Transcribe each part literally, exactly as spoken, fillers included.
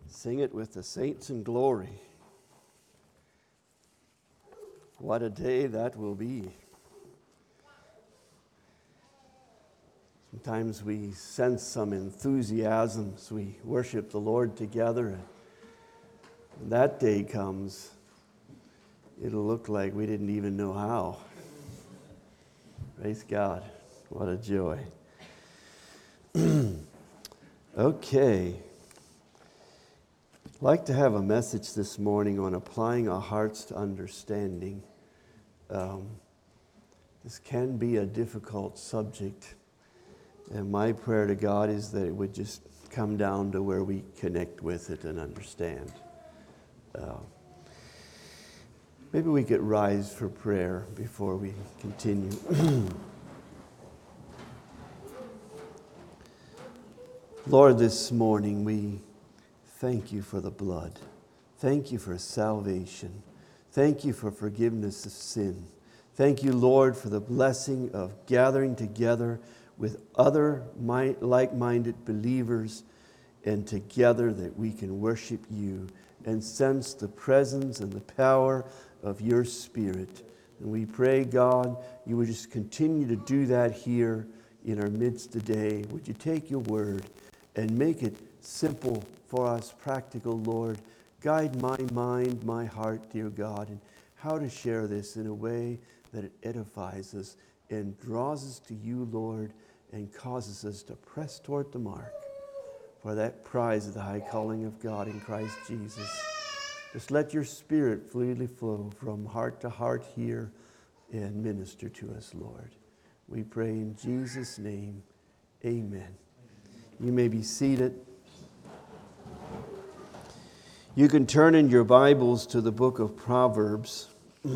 Sing it with the saints in glory. What a day that will be. Sometimes we sense some enthusiasm as we worship the Lord together. And when that day comes, it'll look like we didn't even know how. Praise God. What a joy. Okay. I'd like to have a message this morning on applying our hearts to understanding. Um, this can be a difficult subject, and my prayer to God is that it would just come down to where we connect with it and understand. Uh, maybe we could rise for prayer before we continue. Lord, this morning we thank you for the blood. Thank you for salvation. Thank you for forgiveness of sin. Thank you, Lord, for the blessing of gathering together with other like-minded believers, and together that we can worship you and sense the presence and the power of your Spirit. And we pray, God, you would just continue to do that here in our midst today. Would you take your word and make it simple for us, practical, Lord. Guide my mind, my heart, dear God, and how to share this in a way that it edifies us and draws us to you, Lord, and causes us to press toward the mark for that prize of the high calling of God in Christ Jesus. Just let your Spirit freely flow from heart to heart here and minister to us, Lord. We pray in Jesus' name, amen. You may be seated. You can turn in your Bibles to the book of Proverbs.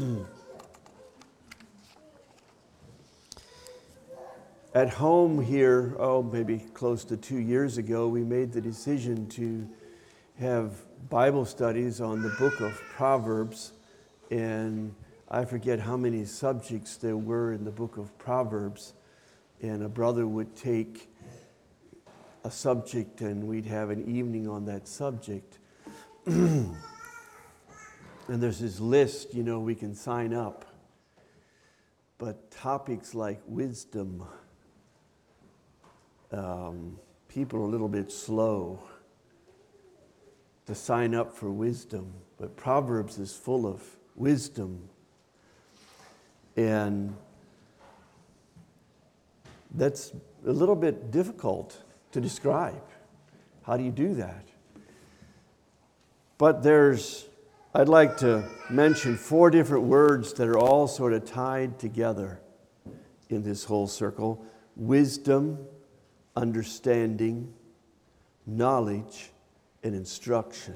At home here, oh, maybe close to two years ago, we made the decision to have Bible studies on the book of Proverbs. And I forget how many subjects there were in the book of Proverbs. And a brother would take a subject and we'd have an evening on that subject. And there's this list, you know, we can sign up. But topics like wisdom, um, people are a little bit slow to sign up for wisdom. But Proverbs is full of wisdom. And that's a little bit difficult to describe. How do you do that? But there's, I'd like to mention four different words that are all sort of tied together in this whole circle. Wisdom, understanding, knowledge, and instruction.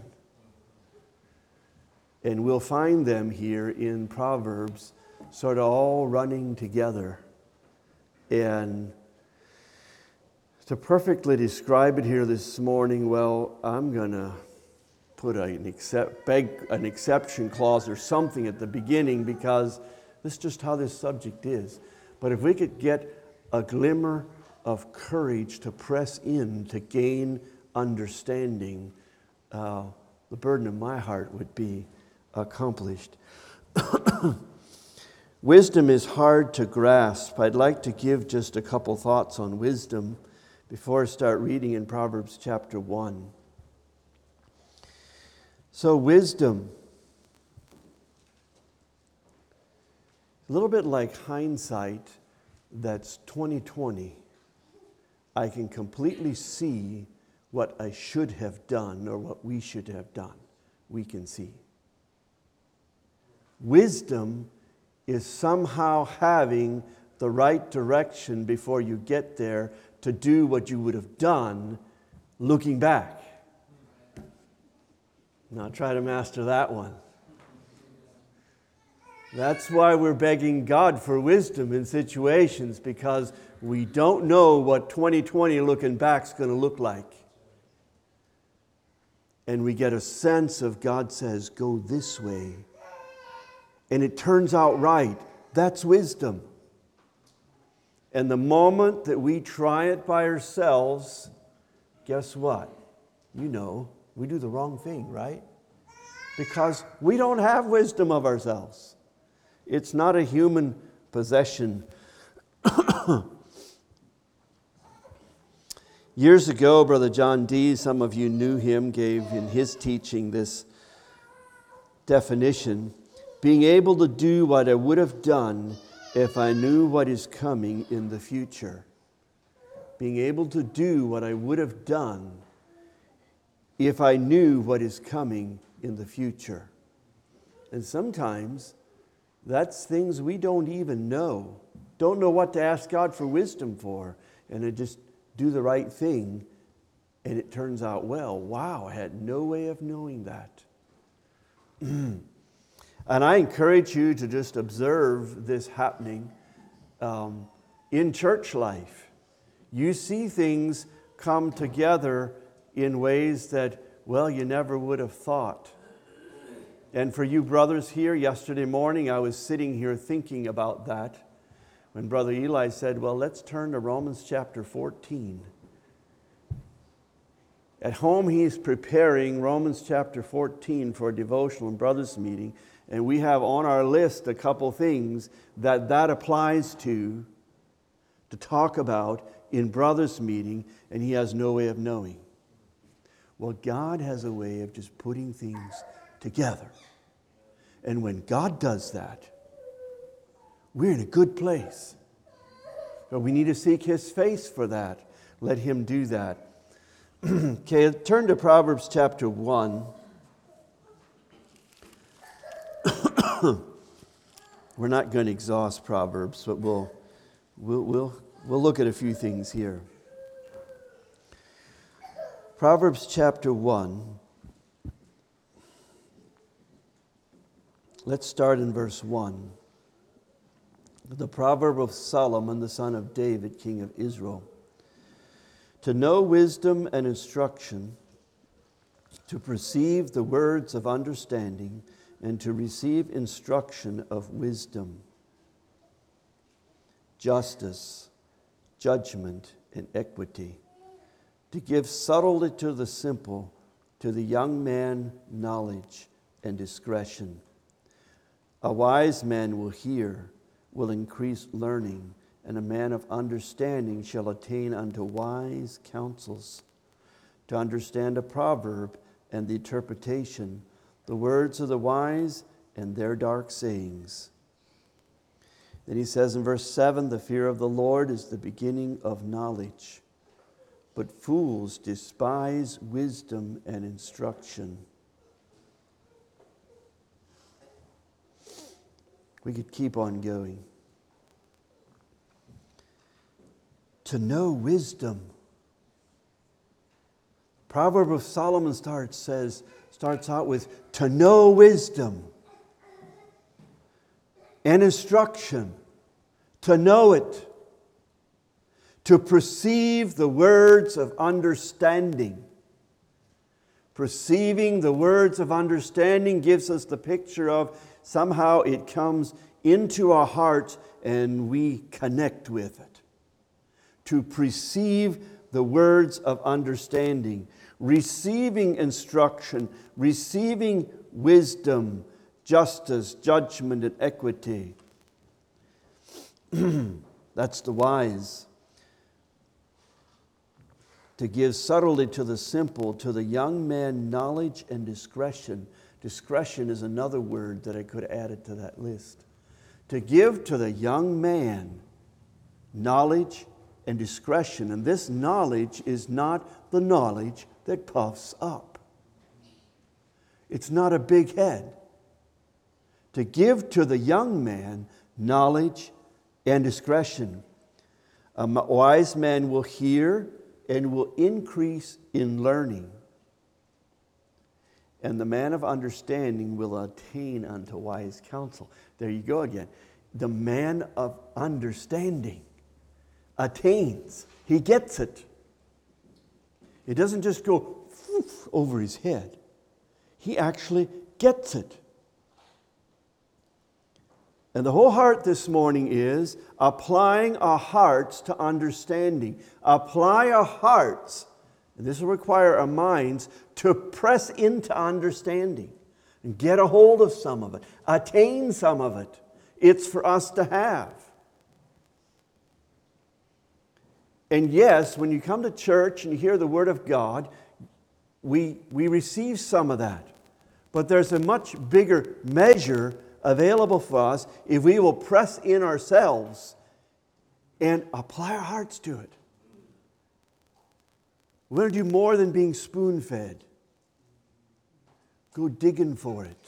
And we'll find them here in Proverbs sort of all running together. And to perfectly describe it here this morning, well, I'm going to put an, except, beg, an exception clause or something at the beginning, because this is just how this subject is. But if we could get a glimmer of courage to press in to gain understanding, uh, the burden of my heart would be accomplished. Wisdom is hard to grasp. I'd like to give just a couple thoughts on wisdom before I start reading in Proverbs chapter one. So wisdom, a little bit like hindsight that's twenty twenty. I can completely see what I should have done or what we should have done. We can see. Wisdom is somehow having the right direction before you get there to do what you would have done looking back. Now try to master that one. That's why we're begging God for wisdom in situations, because we don't know what twenty twenty looking back is going to look like. And we get a sense of God says, go this way. And it turns out right. That's wisdom. And the moment that we try it by ourselves, guess what? You know, we do the wrong thing, right? Because we don't have wisdom of ourselves. It's not a human possession. Years ago, Brother John Dee, some of you knew him, gave in his teaching this definition: being able to do what I would have done if I knew what is coming in the future. Being able to do what I would have done if I knew what is coming in the future. And sometimes that's things we don't even know. Don't know what to ask God for wisdom for. And I just do the right thing and it turns out well. Wow, I had no way of knowing that. And I encourage you to just observe this happening um, in church life. You see things come together in ways that, well, you never would have thought. And for you brothers here, yesterday morning I was sitting here thinking about that when Brother Eli said, well, let's turn to Romans chapter fourteen. At home he's preparing Romans chapter fourteen for a devotional and brothers meeting, and we have on our list a couple things that that applies to, to talk about in brothers meeting, and he has no way of knowing. Well, God has a way of just putting things together. And when God does that, we're in a good place. But we need to seek His face for that. Let Him do that. Okay, turn to Proverbs chapter one. We're not going to exhaust Proverbs, but we'll, we'll, we'll, we'll look at a few things here. Proverbs chapter one. Let's start in verse one. The proverb of Solomon, the son of David, king of Israel. To know wisdom and instruction, to perceive the words of understanding, and to receive instruction of wisdom, justice, judgment, and equity. To give subtlety to the simple, to the young man knowledge and discretion. A wise man will hear, will increase learning, and a man of understanding shall attain unto wise counsels. To understand a proverb and the interpretation, the words of the wise and their dark sayings. Then he says in verse seven, the fear of the Lord is the beginning of knowledge, but fools despise wisdom and instruction. We could keep on going. To know wisdom. Proverb of Solomon starts says starts out with to know wisdom and instruction, to know it, to perceive the words of understanding. Perceiving the words of understanding gives us the picture of somehow it comes into our hearts and we connect with it. To perceive the words of understanding, receiving instruction, receiving wisdom, justice, judgment, and equity. That's the wise. To give subtlety to the simple, to the young man knowledge and discretion. Discretion is another word that I could have added to that list. To give to the young man knowledge and discretion. And this knowledge is not the knowledge that puffs up. It's not a big head. To give to the young man knowledge and discretion. A wise man will hear and will increase in learning. And the man of understanding will attain unto wise counsel. There you go again. The man of understanding attains. He gets it. It doesn't just go over his head. He actually gets it. And the whole heart this morning is applying our hearts to understanding. Apply our hearts And this will require our minds to press into understanding and get a hold of some of it, attain some of it. It's for us to have. And yes, when you come to church and you hear the Word of God, we, we receive some of that. But there's a much bigger measure available for us if we will press in ourselves and apply our hearts to it. We're going to do more than being spoon-fed. Go digging for it.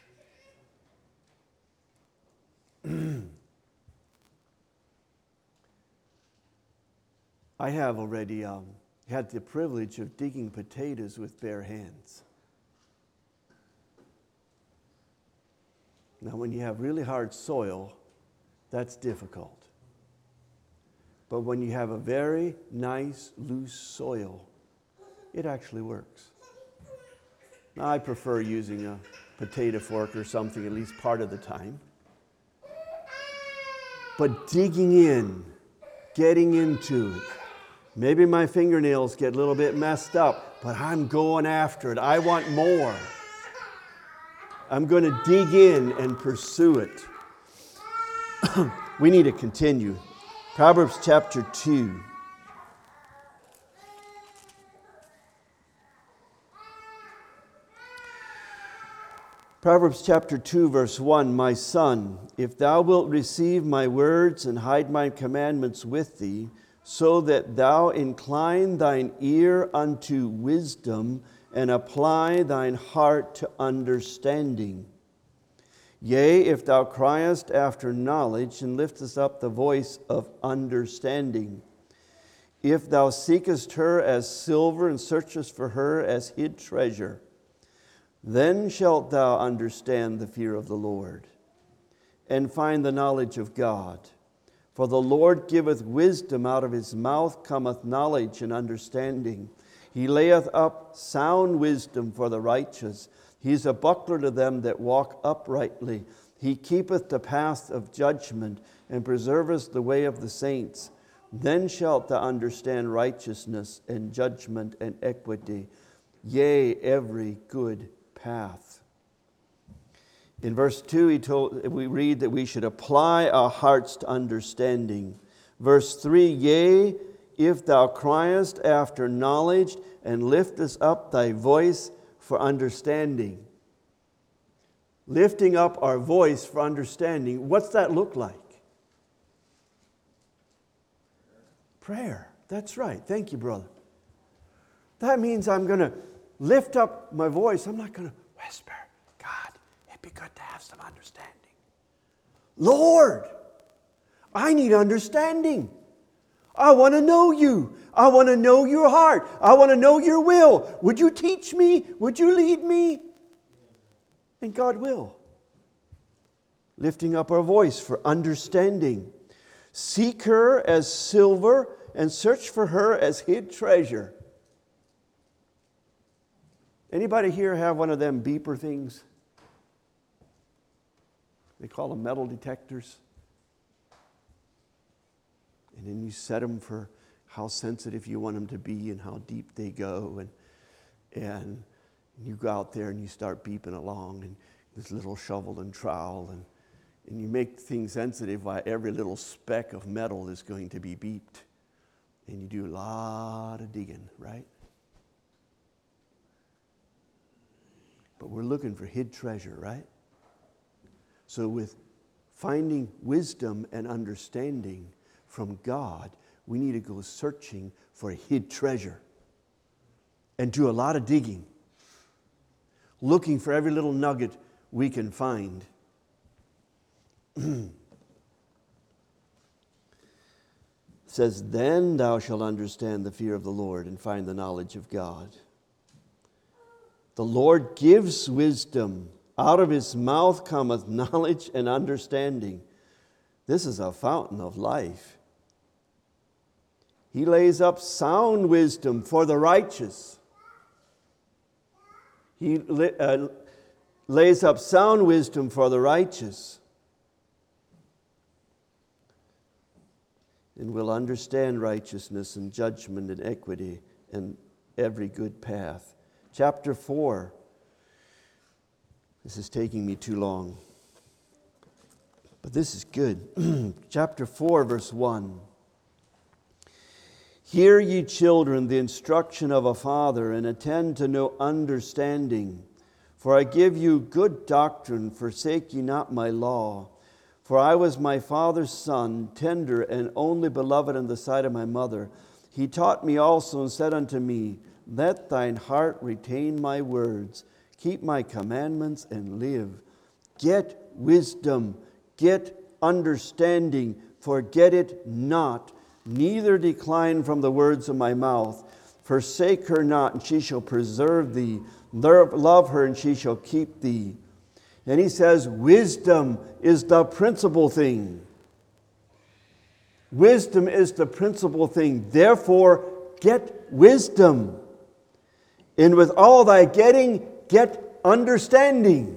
I have already um, had the privilege of digging potatoes with bare hands. Now, when you have really hard soil, that's difficult. But when you have a very nice, loose soil, it actually works. Now, I prefer using a potato fork or something at least part of the time. But digging in, getting into it, maybe my fingernails get a little bit messed up, but I'm going after it. I want more. I'm going to dig in and pursue it. We need to continue. Proverbs chapter two. Proverbs chapter two, verse one, My son, if thou wilt receive my words and hide my commandments with thee, so that thou incline thine ear unto wisdom and apply thine heart to understanding. Yea, if thou criest after knowledge and liftest up the voice of understanding. If thou seekest her as silver and searchest for her as hid treasure, then shalt thou understand the fear of the Lord and find the knowledge of God. For the Lord giveth wisdom, out of his mouth cometh knowledge and understanding. He layeth up sound wisdom for the righteous. He is a buckler to them that walk uprightly. He keepeth the path of judgment and preserveth the way of the saints. Then shalt thou understand righteousness and judgment and equity, yea, every good path. In verse two, he told, we read that we should apply our hearts to understanding. Verse three, yea, if thou criest after knowledge and liftest up thy voice for understanding. Lifting up our voice for understanding, what's that look like? Prayer. That's right. Thank you, brother. That means I'm going to lift up my voice. I'm not going to whisper. God, it'd be good to have some understanding. Lord, I need understanding. I want to know you. I want to know your heart. I want to know your will. Would you teach me? Would you lead me? And God will. Lifting up our voice for understanding. Seek her as silver and search for her as hid treasure. Anybody here have one of them beeper things? They call them metal detectors. And then you set them for how sensitive you want them to be and how deep they go. And, and you go out there and you start beeping along and this little shovel and trowel. And, and you make things sensitive while every little speck of metal is going to be beeped. And you do a lot of digging, right? But we're looking for hid treasure, right? So with finding wisdom and understanding from God, we need to go searching for hid treasure and do a lot of digging, looking for every little nugget we can find. It says, then thou shalt understand the fear of the Lord and find the knowledge of God. The Lord gives wisdom. Out of his mouth cometh knowledge and understanding. This is a fountain of life. He lays up sound wisdom for the righteous. He uh, lays up sound wisdom for the righteous. And will understand righteousness and judgment and equity and every good path. Chapter four. This is taking me too long, but this is good. Chapter four, verse one. Hear, ye children, the instruction of a father, and attend to no understanding. For I give you good doctrine, forsake ye not my law. For I was my father's son, tender and only beloved in the sight of my mother. He taught me also and said unto me, Let thine heart retain my words. Keep my commandments and live. Get wisdom, get understanding, forget it not, neither decline from the words of my mouth. Forsake her not, and she shall preserve thee. Love her, and she shall keep thee. And he says, wisdom is the principal thing. Wisdom is the principal thing. Therefore, get wisdom. And with all thy getting, get understanding.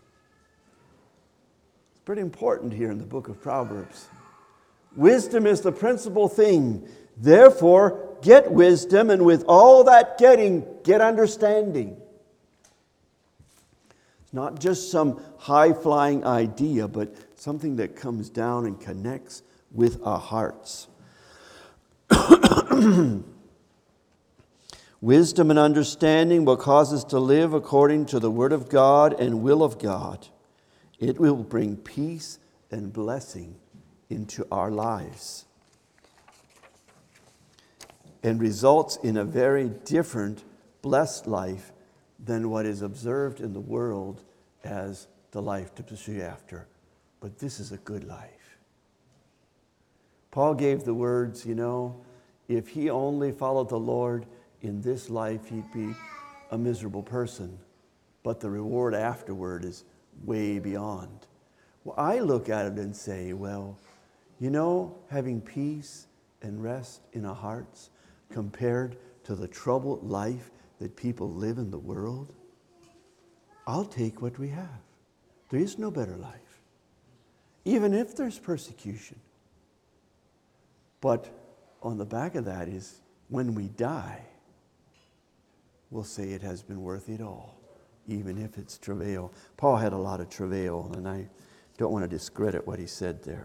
It's pretty important here in the book of Proverbs. Wisdom is the principal thing. Therefore, get wisdom, and with all that getting, get understanding. It's not just some high-flying idea, but something that comes down and connects with our hearts. Wisdom and understanding will cause us to live according to the Word of God and will of God. It will bring peace and blessing into our lives and results in a very different, blessed life than what is observed in the world as the life to pursue after. But this is a good life. Paul gave the words, you know, if he only followed the Lord in this life, he'd be a miserable person. But the reward afterward is way beyond. Well, I look at it and say, well, you know, having peace and rest in our hearts compared to the troubled life that people live in the world, I'll take what we have. There is no better life, even if there's persecution. But on the back of that is when we die, we'll say it has been worth it all, even if it's travail. Paul had a lot of travail, and I don't want to discredit what he said there.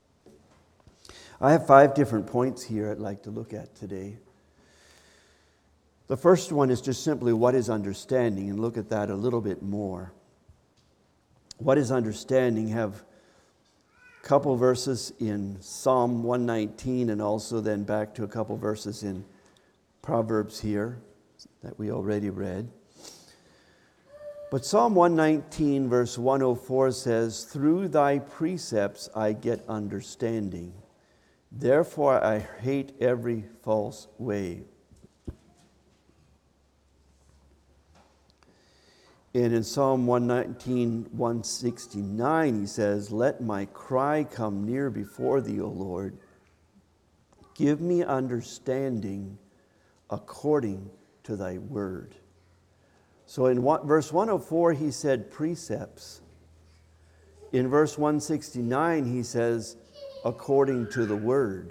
I have five different points here I'd like to look at today. The first one is just simply what is understanding, and look at that a little bit more. What is understanding? Have a couple verses in Psalm one nineteen, and also then back to a couple verses in Proverbs here that we already read. But Psalm one nineteen verse one oh four says, Through thy precepts I get understanding. Therefore I hate every false way. And in Psalm one nineteen, one sixty-nine, he says, Let my cry come near before thee, O Lord. Give me understanding according to thy word. So in one, verse one oh four, he said precepts. In verse one sixty-nine, he says, according to the word.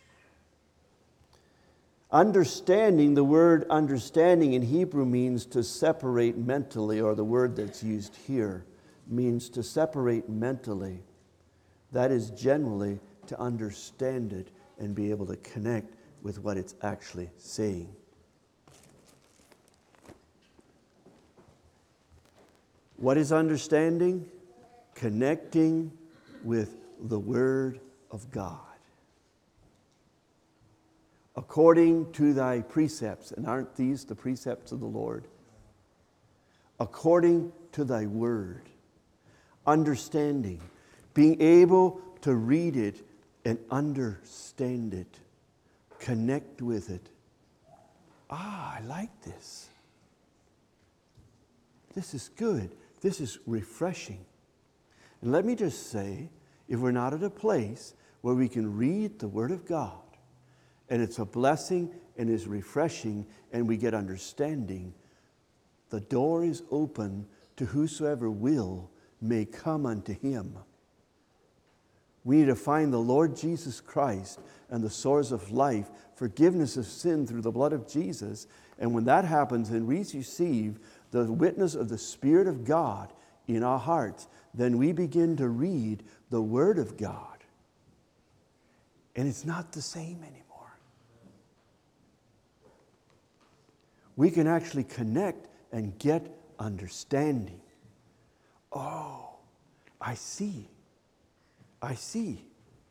Understanding, the word understanding in Hebrew means to separate mentally, or the word that's used here means to separate mentally. That is generally to understand it and be able to connect with what it's actually saying. What is understanding? Connecting with the Word of God. According to thy precepts, and aren't these the precepts of the Lord? According to thy word. Understanding. Being able to read it and understand it. Connect with it. Ah, I like this. This is good. This is refreshing. And let me just say, if we're not at a place where we can read the Word of God, and it's a blessing and is refreshing, and we get understanding, the door is open to whosoever will may come unto him. We need to find the Lord Jesus Christ and the source of life, forgiveness of sin through the blood of Jesus. And when that happens and we receive the witness of the Spirit of God in our hearts, then we begin to read the Word of God. And it's not the same anymore. We can actually connect and get understanding. Oh, I see. I see.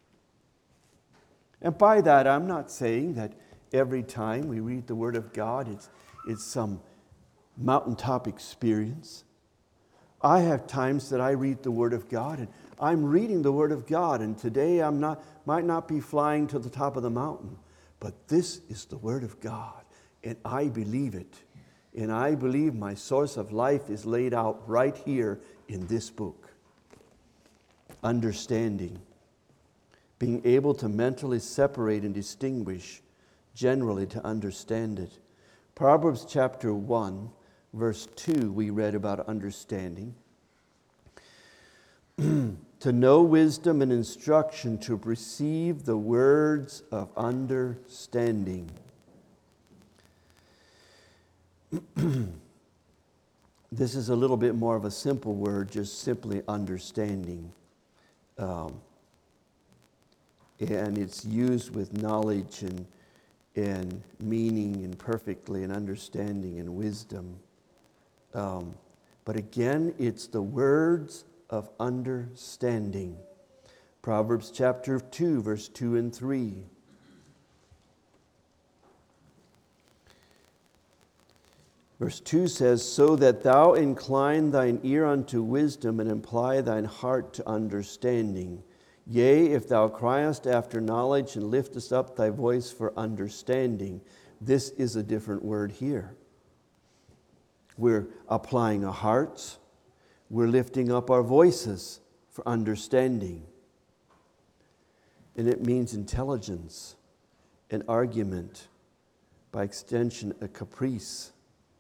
And by that, I'm not saying that every time we read the Word of God, it's, it's some mountaintop experience. I have times that I read the Word of God, and I'm reading the Word of God, and today I'm not, might not be flying to the top of the mountain, but this is the Word of God, and I believe it. And I believe my source of life is laid out right here in this book. Understanding. Being able to mentally separate and distinguish, generally to understand it. Proverbs chapter one, verse two, we read about understanding. To know wisdom and instruction, to receive the words of understanding. This is a little bit more of a simple word, just simply understanding. Um, and it's used with knowledge and, and meaning and perfectly and understanding and wisdom. Um, but again, it's the words of understanding. Proverbs chapter two, verse two and three. Verse two says, so that thou incline thine ear unto wisdom and apply thine heart to understanding. Yea, if thou criest after knowledge and liftest up thy voice for understanding. This is a different word here. We're applying our hearts. We're lifting up our voices for understanding. And it means intelligence, an argument, by extension, a caprice.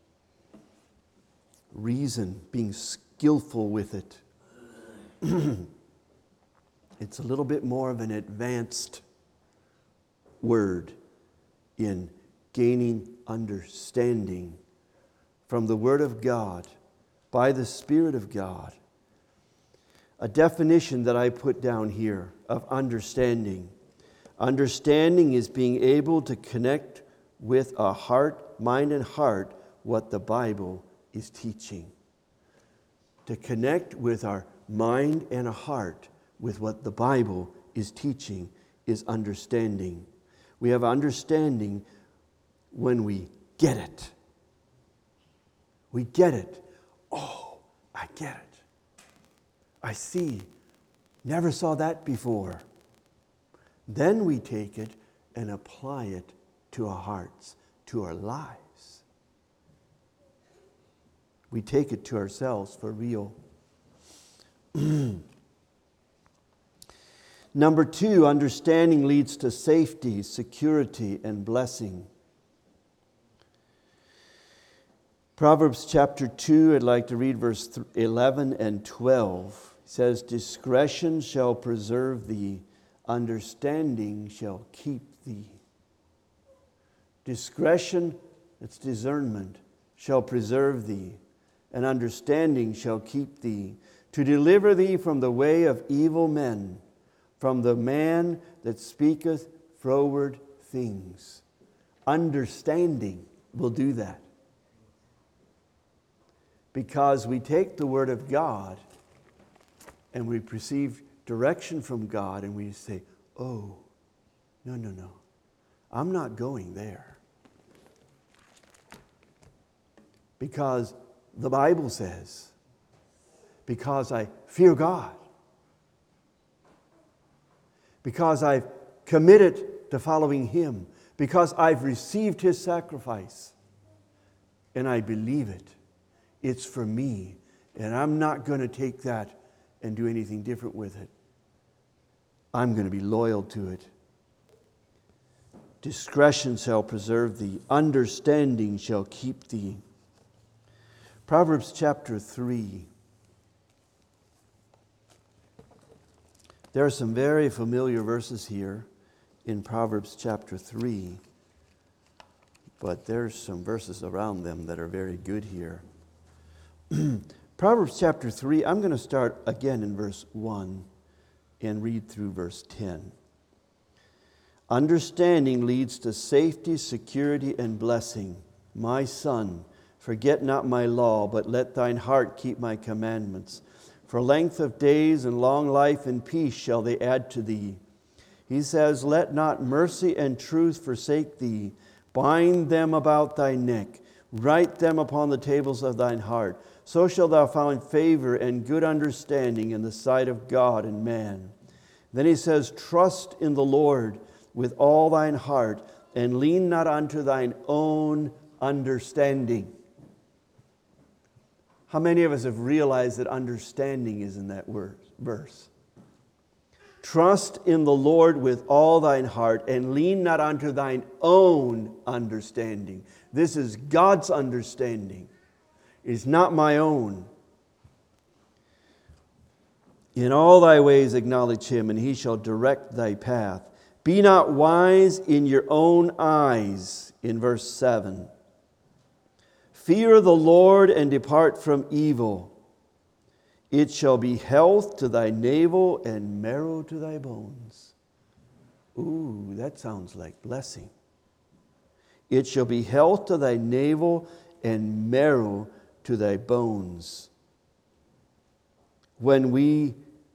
Reason, being skillful with it. It's a little bit more of an advanced word in gaining understanding from the Word of God, by the Spirit of God. A definition that I put down here of understanding. Understanding is being able to connect with our heart, mind and heart, what the Bible is teaching. To connect with our mind and our heart with what the Bible is teaching is understanding. We have understanding when we get it. We get it. Oh, I get it. I see. Never saw that before. Then we take it and apply it to our hearts, to our lives. We take it to ourselves for real. Number two, understanding leads to safety, security, and blessing. Proverbs chapter two, I'd like to read verse eleven and twelve. It says, discretion shall preserve thee, understanding shall keep thee. Discretion, it's discernment, shall preserve thee, and understanding shall keep thee, to deliver thee from the way of evil men, from the man that speaketh froward things. Understanding will do that. Because we take the Word of God and we receive direction from God and we say, oh, no, no, no, I'm not going there. Because the Bible says, because I fear God, because I've committed to following Him, because I've received His sacrifice, and I believe it. It's for me, and I'm not going to take that and do anything different with it. I'm going to be loyal to it. Discretion shall preserve thee, understanding shall keep thee. Proverbs chapter three. There are some very familiar verses here in Proverbs chapter three, but there's some verses around them that are very good here. Proverbs chapter three, I'm going to start again in verse one and read through verse ten. Understanding leads to safety, security, and blessing. My son, forget not my law, but let thine heart keep my commandments. For length of days and long life and peace shall they add to thee. He says, let not mercy and truth forsake thee. Bind them about thy neck. Write them upon the tables of thine heart. So shalt thou find favor and good understanding in the sight of God and man. Then he says, trust in the Lord with all thine heart, and lean not unto thine own understanding. How many of us have realized that understanding is in that verse? Trust in the Lord with all thine heart, and lean not unto thine own understanding. This is God's understanding. It is not my own. In all thy ways acknowledge him, and he shall direct thy path. Be not wise in your own eyes, in verse seven. Fear the Lord and depart from evil. It shall be health to thy navel and marrow to thy bones. Ooh, that sounds like blessing. It shall be health to thy navel and marrow to thy bones. When we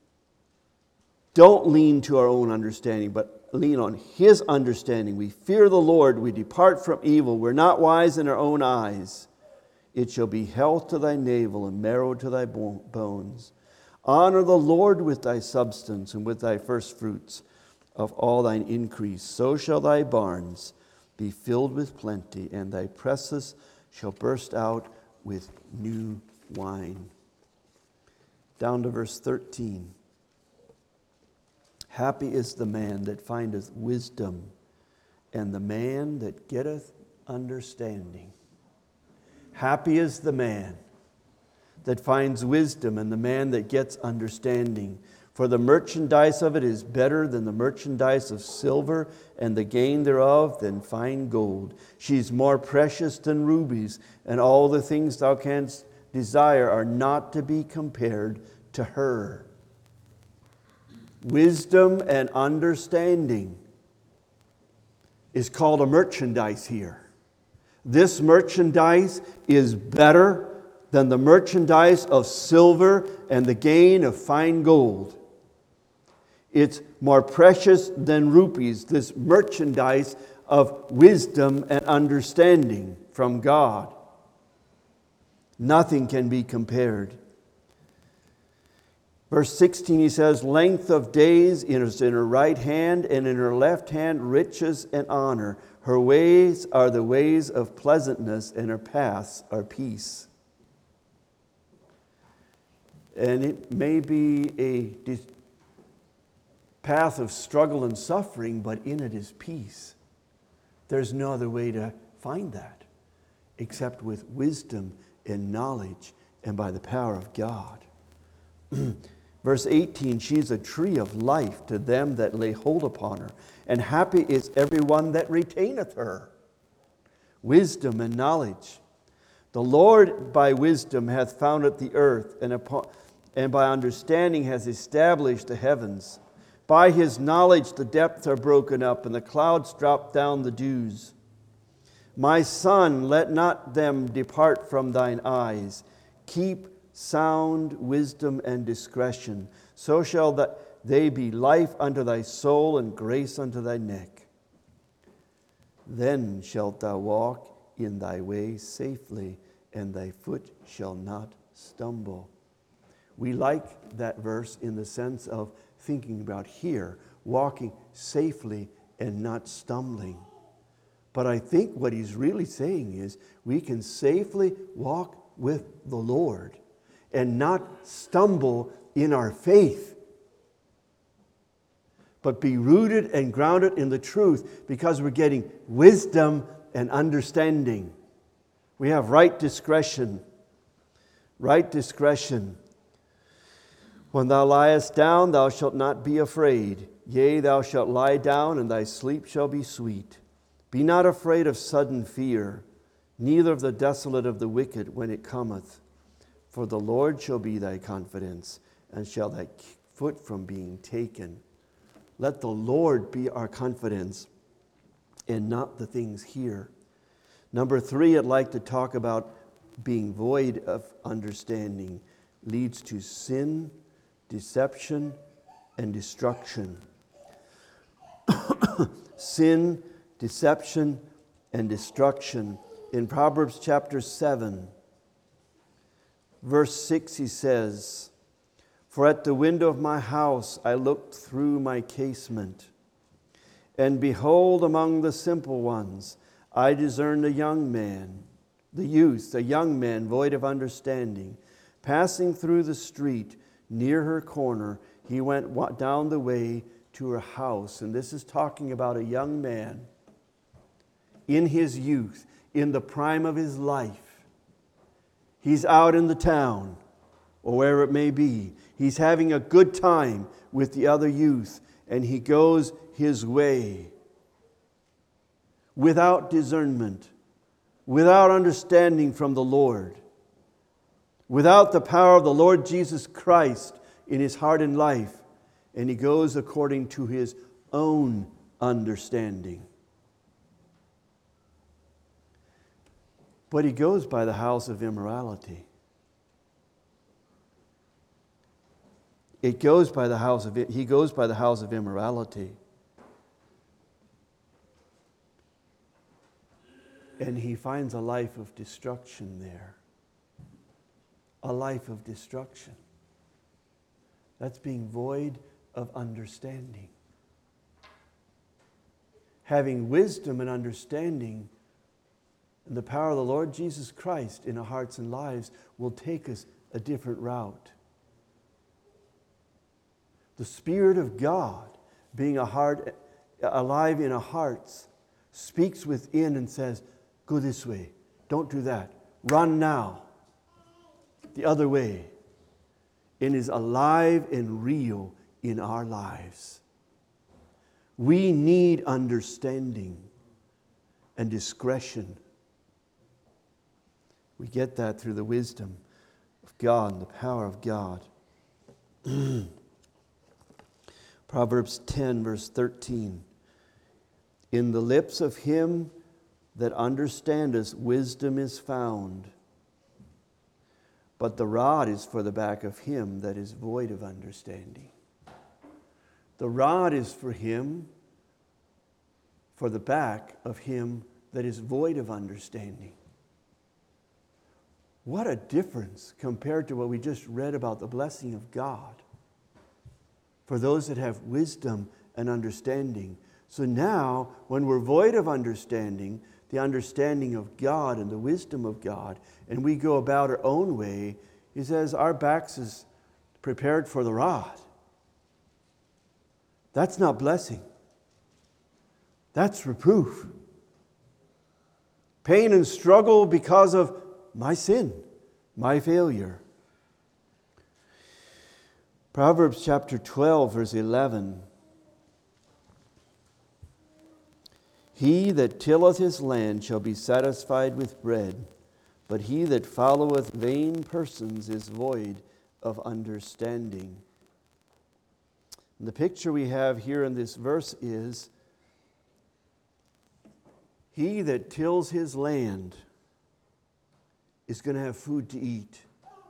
don't lean to our own understanding, but lean on his understanding, we fear the Lord, we depart from evil, we're not wise in our own eyes. It shall be health to thy navel and marrow to thy bones. Honor the Lord with thy substance and with thy first fruits of all thine increase. So shall thy barns be filled with plenty, and thy presses shall burst out with new wine. Down to verse thirteen. Happy is the man that findeth wisdom, and the man that getteth understanding. Happy is the man that finds wisdom, and the man that gets understanding. For the merchandise of it is better than the merchandise of silver, and the gain thereof than fine gold. She is more precious than rubies, and all the things thou canst desire are not to be compared to her. Wisdom and understanding is called a merchandise here. This merchandise is better than the merchandise of silver and the gain of fine gold. It's more precious than rupees, this merchandise of wisdom and understanding from God. Nothing can be compared. Verse sixteen, he says, length of days is in her right hand, and in her left hand riches and honor. Her ways are the ways of pleasantness, and her paths are peace. And it may be a path of struggle and suffering, but in it is peace. There's no other way to find that except with wisdom and knowledge and by the power of God. Verse eighteen, she is a tree of life to them that lay hold upon her, and happy is everyone that retaineth her. Wisdom and knowledge. The Lord by wisdom hath founded the earth, and, upon, and by understanding has established the heavens. By his knowledge the depths are broken up, and the clouds drop down the dews. My son, let not them depart from thine eyes. Keep sound wisdom and discretion. So shall that they be life unto thy soul and grace unto thy neck. Then shalt thou walk in thy way safely, and thy foot shall not stumble. We like that verse in the sense of thinking about here, walking safely and not stumbling. But I think what he's really saying is we can safely walk with the Lord and not stumble in our faith, but be rooted and grounded in the truth, because we're getting wisdom and understanding. We have right discretion. Right discretion. When thou liest down, thou shalt not be afraid. Yea, thou shalt lie down, and thy sleep shall be sweet. Be not afraid of sudden fear, neither of the desolate of the wicked when it cometh. For the Lord shall be thy confidence, and shall thy foot from being taken. Let the Lord be our confidence, and not the things here. Number three, I'd like to talk about being void of understanding leads to sin, deception, and destruction. Sin, deception, and destruction. In Proverbs chapter seven, verse six, he says, For at the window of my house I looked through my casement, and behold, among the simple ones I discerned a young man, the youth, a young man void of understanding. Passing through the street near her corner, he went down the way to her house. And this is talking about a young man in his youth, in the prime of his life. He's out in the town, or wherever it may be. He's having a good time with the other youth, and he goes his way without discernment, without understanding from the Lord, without the power of the Lord Jesus Christ in his heart and life, and he goes according to his own understanding. But he goes by the house of immorality. It goes by the house of he goes by the house of immorality. And he finds a life of destruction there. A life of destruction. That's being void of understanding. Having wisdom and understanding and the power of the Lord Jesus Christ in our hearts and lives will take us a different route. The Spirit of God, being a heart, alive in our hearts, speaks within and says, go this way. Don't do that. Run now. The other way. And is alive and real in our lives. We need understanding and discretion. We get that through the wisdom of God and the power of God. Proverbs ten, verse thirteen. In the lips of him that understandeth, wisdom is found. But the rod is for the back of him that is void of understanding. The rod is for him, for the back of him that is void of understanding. What a difference compared to what we just read about the blessing of God for those that have wisdom and understanding. So now, when we're void of understanding, the understanding of God and the wisdom of God, and we go about our own way, he says our backs is prepared for the rod. That's not blessing. That's reproof. Pain and struggle because of my sin, my failure. Proverbs chapter twelve, verse eleven. He that tilleth his land shall be satisfied with bread, but he that followeth vain persons is void of understanding. And the picture we have here in this verse is he that tills his land is going to have food to eat.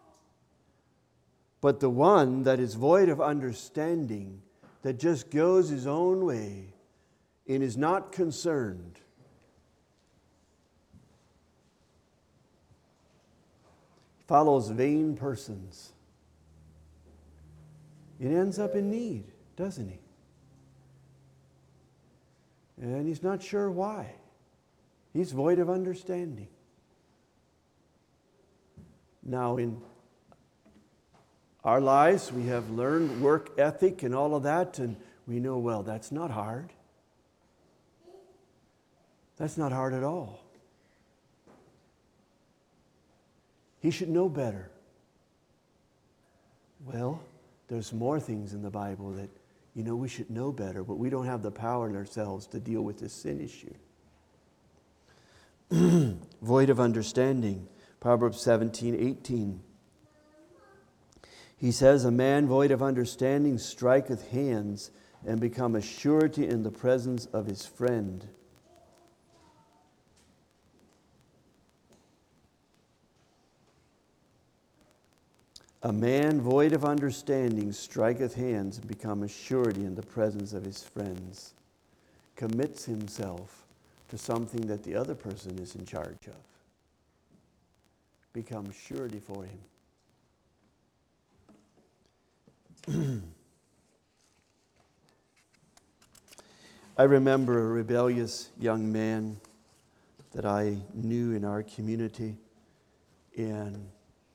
But the one that is void of understanding, that just goes his own way and is not concerned, follows vain persons, it ends up in need, doesn't he? And he's not sure why. He's void of understanding. Now, in our lives, we have learned work ethic and all of that, and we know, well, that's not hard. That's not hard at all. He should know better. Well, there's more things in the Bible that, you know, we should know better, but we don't have the power in ourselves to deal with this sin issue. Void of understanding. Proverbs seventeen eighteen. He says, a man void of understanding striketh hands and become a surety in the presence of his friend. A man void of understanding striketh hands and become a surety in the presence of his friends. Commits himself to something that the other person is in charge of. Becomes surety for him. I remember a rebellious young man that I knew in our community, and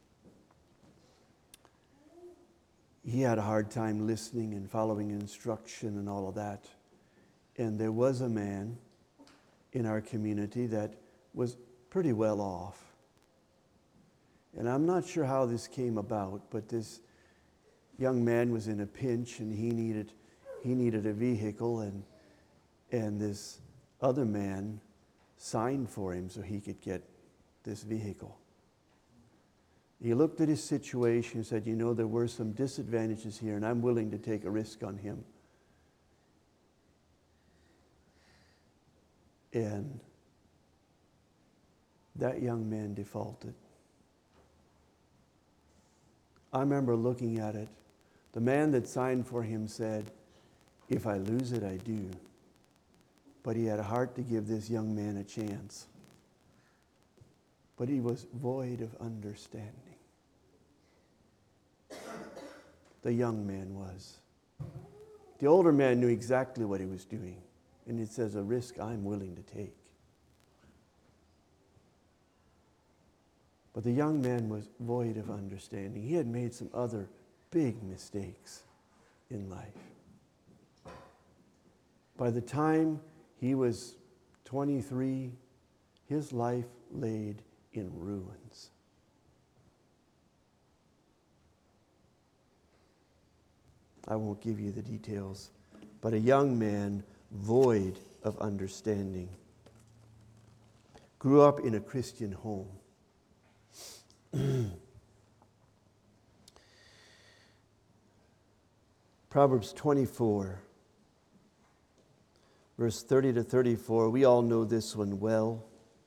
he had a hard time listening and following instruction and all of that. And there was a man in our community that was pretty well off. And I'm not sure how this came about, but this young man was in a pinch, and he needed he needed a vehicle, and and this other man signed for him so he could get this vehicle. He looked at his situation and said, you know, there were some disadvantages here, and I'm willing to take a risk on him. And that young man defaulted. I remember looking at it. The man that signed for him said, if I lose it, I do. But he had a heart to give this young man a chance. But he was void of understanding. The young man was. The older man knew exactly what he was doing. And it says, a risk I'm willing to take. But the young man was void of understanding. He had made some other big mistakes in life. By the time he was twenty-three, his life laid in ruins. I won't give you the details, but a young man void of understanding. Grew up in a Christian home. Proverbs twenty-four, verse thirty to thirty-four. We all know this one well.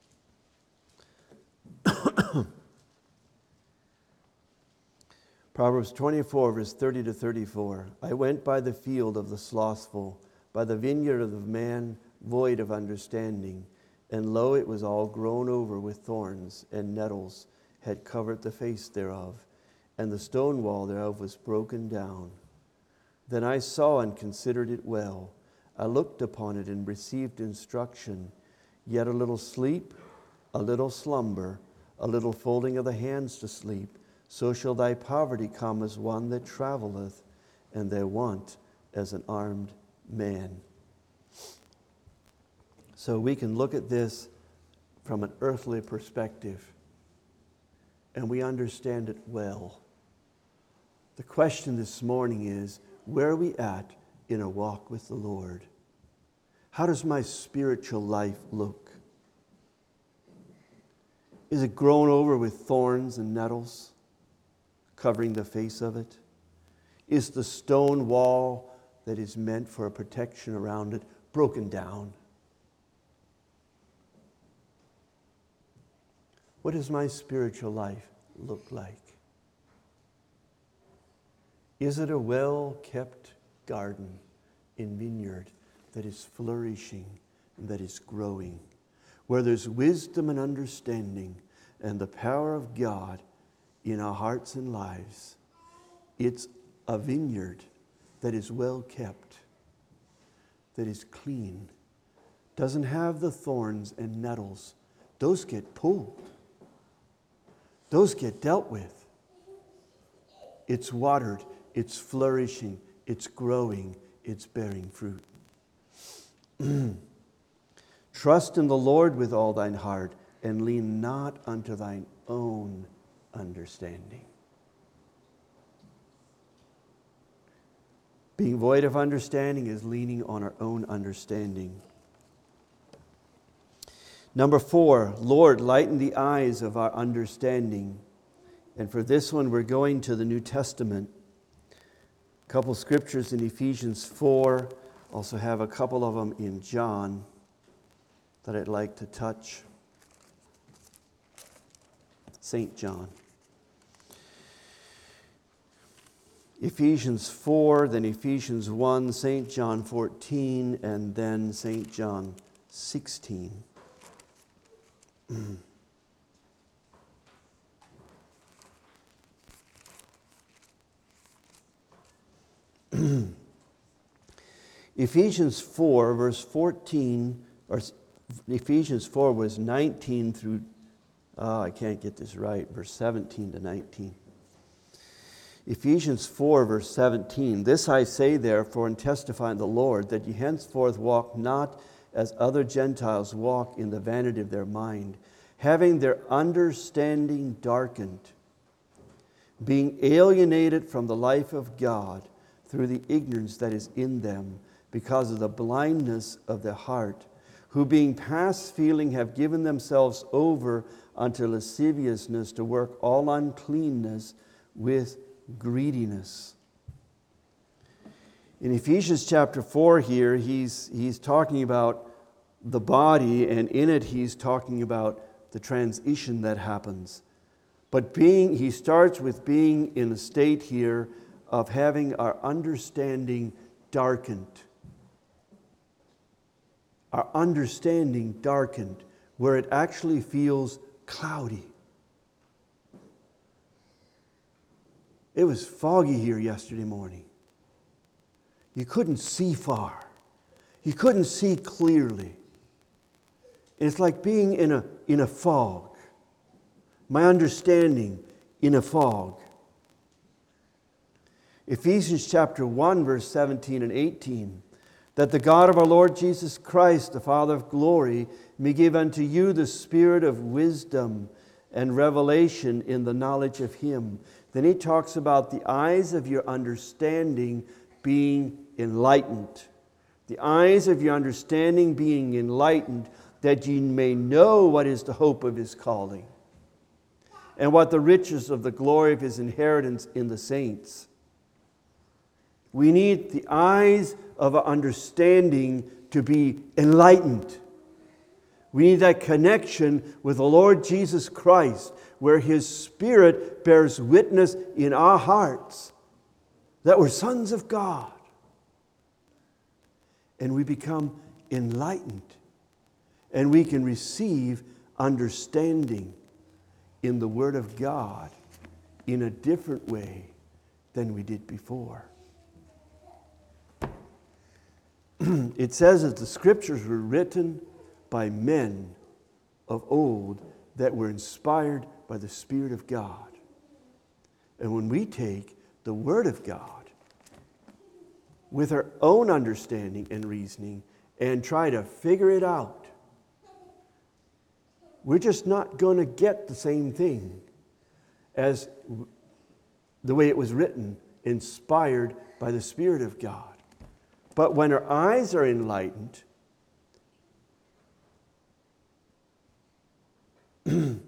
Proverbs twenty-four, verse thirty to thirty-four. I went by the field of the slothful, by the vineyard of the man void of understanding, and lo, it was all grown over with thorns, and nettles had covered the face thereof, and the stone wall thereof was broken down. Then I saw and considered it well. I looked upon it and received instruction. Yet a little sleep, a little slumber, a little folding of the hands to sleep, so shall thy poverty come as one that traveleth, and thy want as an armed man. So we can look at this from an earthly perspective, and we understand it well. The question this morning is, where are we at in a walk with the Lord? How does my spiritual life look? Is it grown over with thorns and nettles, covering the face of it? Is the stone wall that is meant for a protection around it broken down? What does my spiritual life look like? Is it a well-kept garden in vineyard that is flourishing and that is growing, where there's wisdom and understanding and the power of God in our hearts and lives? It's a vineyard that is well-kept, that is clean, doesn't have the thorns and nettles. Those get pulled. Those get dealt with. It's watered, it's flourishing, it's growing, it's bearing fruit. Trust in the Lord with all thine heart, and lean not unto thine own understanding. Being void of understanding is leaning on our own understanding. Number four, Lord, lighten the eyes of our understanding. And for this one, we're going to the New Testament. A couple scriptures in Ephesians four. Also have a couple of them in John that I'd like to touch. Saint John. Ephesians four, then Ephesians one, Saint John fourteen, and then Saint John sixteen. Ephesians four, verse fourteen, or Ephesians four was nineteen through, oh, I can't get this right, verse seventeen to nineteen. Ephesians four, verse seventeen, this I say therefore and testify in the Lord, that ye henceforth walk not as other Gentiles walk in the vanity of their mind, having their understanding darkened, being alienated from the life of God through the ignorance that is in them, because of the blindness of their heart, who being past feeling have given themselves over unto lasciviousness to work all uncleanness with greediness. In Ephesians chapter four here, he's, he's talking about the body, and in it he's talking about the transition that happens. But being, he starts with being in a state here of having our understanding darkened. Our understanding darkened, where it actually feels cloudy. It was foggy here yesterday morning. You couldn't see far. You couldn't see clearly. It's like being in a, in a fog. My understanding in a fog. Ephesians chapter one, verse seventeen and eighteen. That the God of our Lord Jesus Christ, the Father of glory, may give unto you the spirit of wisdom and revelation in the knowledge of Him. Then he talks about the eyes of your understanding being enlightened. The eyes of your understanding being enlightened, that ye may know what is the hope of His calling, and what the riches of the glory of His inheritance in the saints. We need the eyes of our understanding to be enlightened. We need that connection with the Lord Jesus Christ, where His Spirit bears witness in our hearts that we're sons of God. And we become enlightened. And we can receive understanding in the Word of God in a different way than we did before. It says that the Scriptures were written by men of old that were inspired by the Spirit of God. And when we take the Word of God with our own understanding and reasoning and try to figure it out, we're just not going to get the same thing as the way it was written, inspired by the Spirit of God. But when our eyes are enlightened, that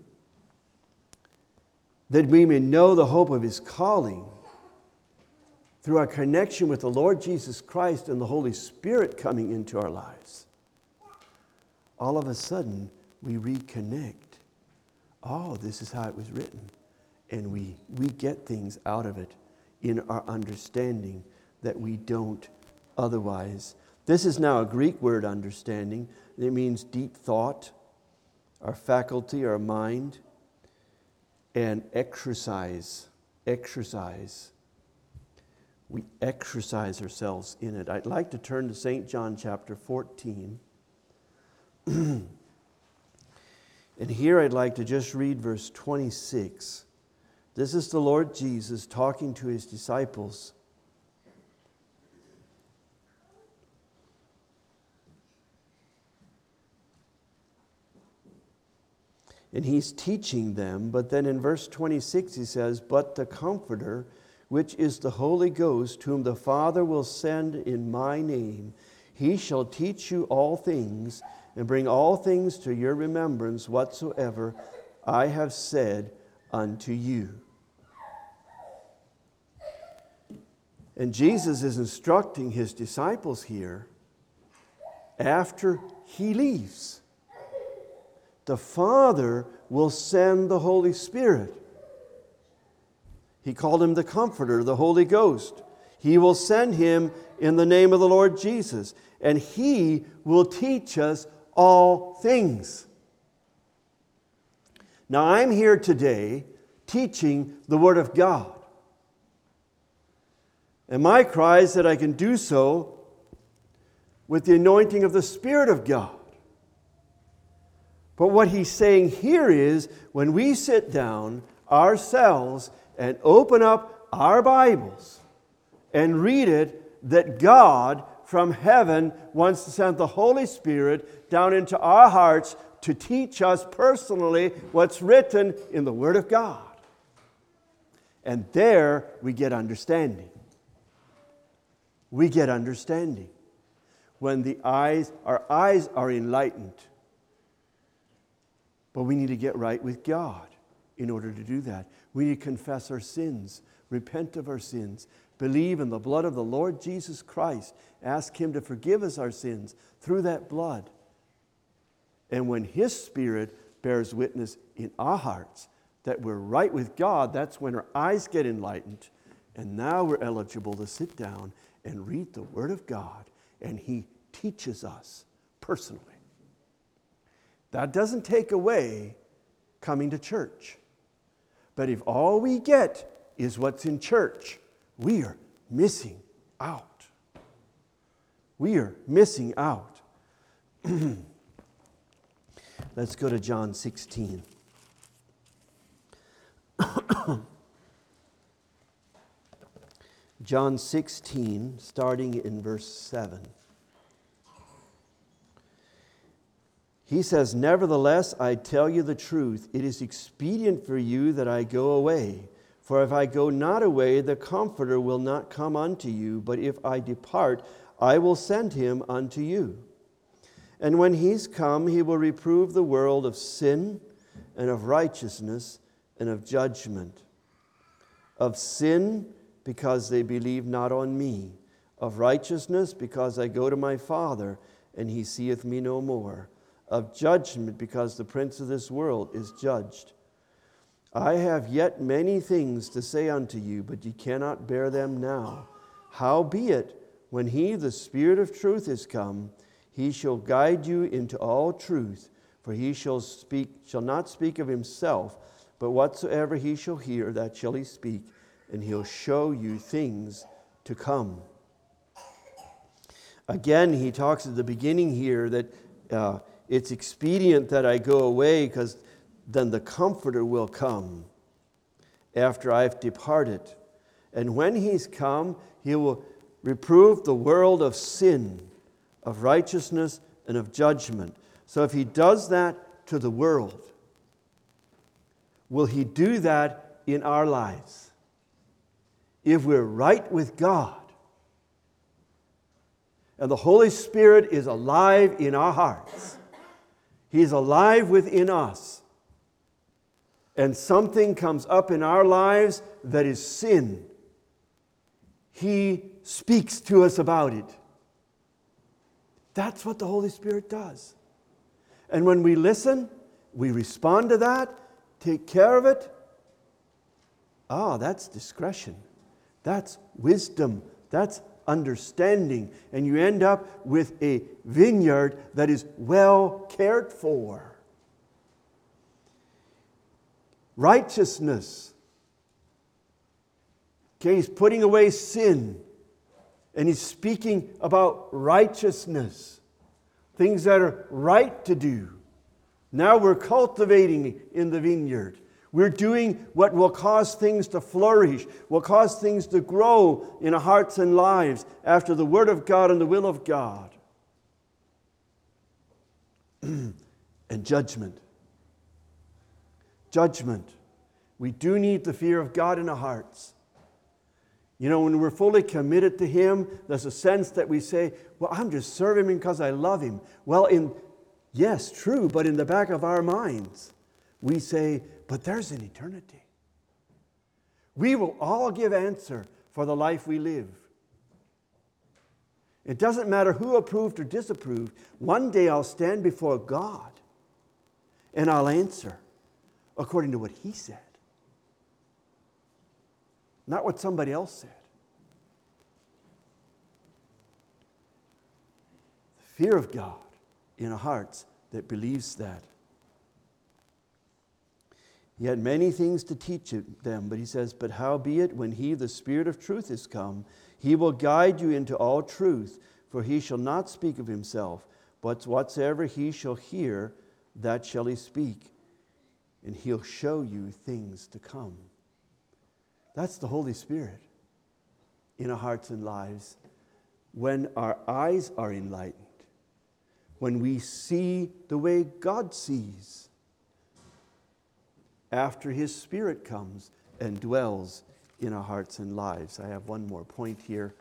we may know the hope of His calling through our connection with the Lord Jesus Christ and the Holy Spirit coming into our lives, all of a sudden we reconnect. Oh, this is how it was written. And we, we get things out of it in our understanding that we don't otherwise. This is now a Greek word, understanding. It means deep thought, our faculty, our mind, and exercise. Exercise. We exercise ourselves in it. I'd like to turn to Saint John chapter fourteen. And here I'd like to just read verse twenty-six. This is the Lord Jesus talking to His disciples. And He's teaching them, but then in verse twenty-six He says, "But the Comforter, which is the Holy Ghost, whom the Father will send in my name. He shall teach you all things, and bring all things to your remembrance whatsoever I have said unto you. And Jesus is instructing his disciples here after he leaves. The Father will send the Holy Spirit. He called him the Comforter, the Holy Ghost. He will send him in the name of the Lord Jesus, and he will teach us all things. Now, I'm here today teaching the Word of God. And my cry is that I can do so with the anointing of the Spirit of God. But what he's saying here is, when we sit down ourselves and open up our Bibles and read it, that God from heaven wants to send the Holy Spirit down into our hearts to teach us personally what's written in the Word of God. And there we get understanding. We get understanding. When the eyes, our eyes are enlightened. But we need to get right with God in order to do that. We need to confess our sins, repent of our sins, believe in the blood of the Lord Jesus Christ, ask Him to forgive us our sins through that blood. And when His Spirit bears witness in our hearts that we're right with God, that's when our eyes get enlightened. And now we're eligible to sit down and read the Word of God, and He teaches us personally. That doesn't take away coming to church. But if all we get is what's in church, we are missing out. We are missing out. Let's go to John sixteen. John sixteen, starting in verse seven. He says, "Nevertheless, I tell you the truth. It is expedient for you that I go away. For if I go not away, the Comforter will not come unto you. But if I depart, I will send him unto you. And when he's come, he will reprove the world of sin and of righteousness and of judgment. Of sin, because they believe not on me. Of righteousness, because I go to my Father, and he seeth me no more. Of judgment, because the prince of this world is judged. I have yet many things to say unto you, but ye cannot bear them now. Howbeit, when he, the Spirit of truth, is come, he shall guide you into all truth, for he shall speak, shall not speak of himself, but whatsoever he shall hear, that shall he speak, and he'll show you things to come." Again, he talks at the beginning here that uh, it's expedient that I go away, because then the Comforter will come after I've departed. And when he's come, he will reprove the world of sin, of righteousness, and of judgment. So if he does that to the world, will he do that in our lives? If we're right with God, and the Holy Spirit is alive in our hearts, He's alive within us, and something comes up in our lives that is sin, He speaks to us about it. That's what the Holy Spirit does. And when we listen, we respond to that, take care of it. Ah, that's discretion. That's wisdom. That's understanding. And you end up with a vineyard that is well cared for. Righteousness. Okay, he's putting away sin. And he's speaking about righteousness. Things that are right to do. Now we're cultivating in the vineyard. We're doing what will cause things to flourish, will cause things to grow in our hearts and lives after the Word of God and the will of God. And judgment. Judgment. We do need the fear of God in our hearts. You know, when we're fully committed to Him, there's a sense that we say, well, I'm just serving Him because I love Him. Well, in yes, true, but in the back of our minds, we say, but there's an eternity. We will all give answer for the life we live. It doesn't matter who approved or disapproved. One day I'll stand before God and I'll answer according to what He said. Not what somebody else said. The fear of God in a heart that believes that. He had many things to teach them, but he says, but howbeit, when He, the Spirit of truth, is come, He will guide you into all truth, for He shall not speak of Himself, but whatsoever He shall hear, that shall He speak, and He'll show you things to come. That's the Holy Spirit in our hearts and lives. When our eyes are enlightened, when we see the way God sees, after His Spirit comes and dwells in our hearts and lives. I have one more point here.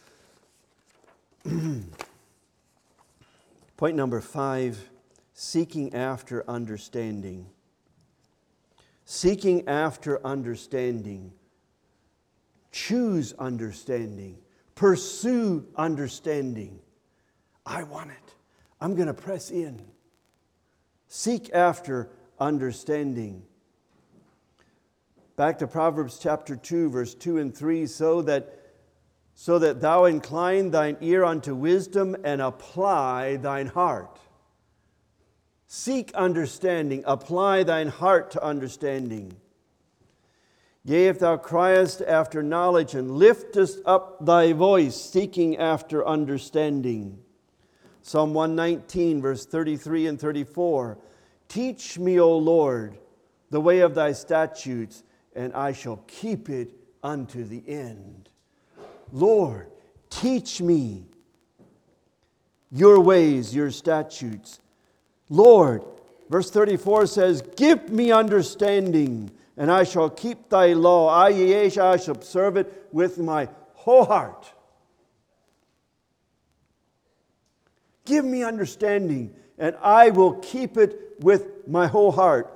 Point number five, seeking after understanding. Seeking after understanding. Choose understanding. Pursue understanding. I want it. I'm going to press in. Seek after understanding. Back to Proverbs chapter two, verse two and three, so that, so that thou incline thine ear unto wisdom and apply thine heart. Seek understanding, apply thine heart to understanding. Yea, if thou criest after knowledge and liftest up thy voice, seeking after understanding. Psalm one nineteen, verse thirty-three and thirty-four. Teach me, O Lord, the way of thy statutes, and I shall keep it unto the end. Lord, teach me your ways, your statutes. Lord, verse thirty-four says, give me understanding, and I shall keep thy law. I, yea, I shall observe it with my whole heart. Give me understanding, and I will keep it with my whole heart.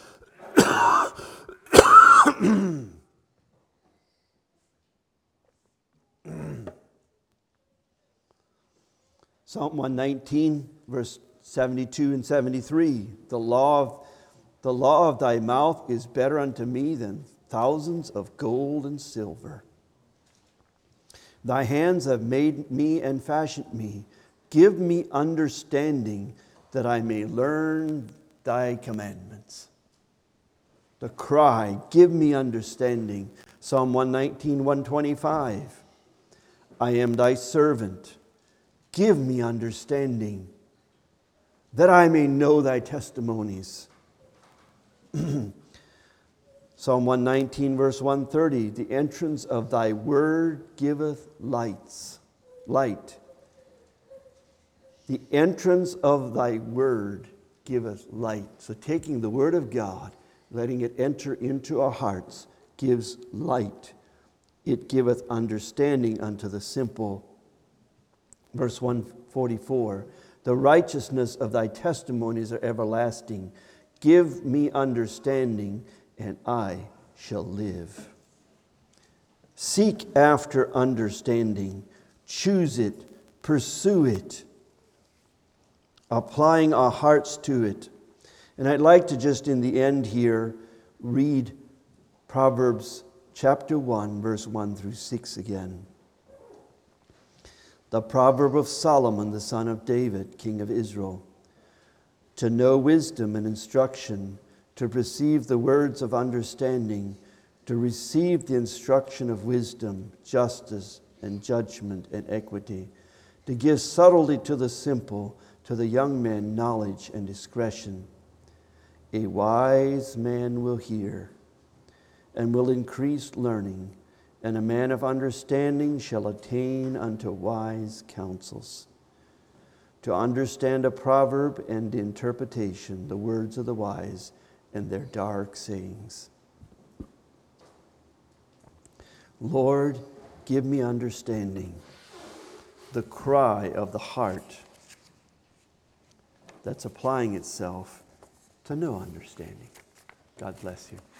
Psalm one nineteen, verse seventy-two and seventy-three. The law of, the law of thy mouth is better unto me than thousands of gold and silver. Thy hands have made me and fashioned me. Give me understanding that I may learn thy commandments. The cry, give me understanding. Psalm one nineteen, one twenty-five. I am thy servant. Give me understanding that I may know thy testimonies. Psalm one nineteen, verse one thirty. The entrance of thy word giveth lights, light. The entrance of thy word giveth light. So taking the word of God, letting it enter into our hearts, gives light. It giveth understanding unto the simple. Verse one forty-four, the righteousness of thy testimonies are everlasting. Give me understanding, and I shall live. Seek after understanding. Choose it. Pursue it. Applying our hearts to it. And I'd like to just in the end here read Proverbs chapter one, verse one through six again. The proverb of Solomon, the son of David, king of Israel. To know wisdom and instruction, to perceive the words of understanding, to receive the instruction of wisdom, justice, and judgment, and equity, to give subtlety to the simple, to the young man knowledge and discretion. A wise man will hear, and will increase learning, and a man of understanding shall attain unto wise counsels. To understand a proverb and interpretation, the words of the wise and their dark sayings. Lord, give me understanding, the cry of the heart that's applying itself to no understanding. God bless you.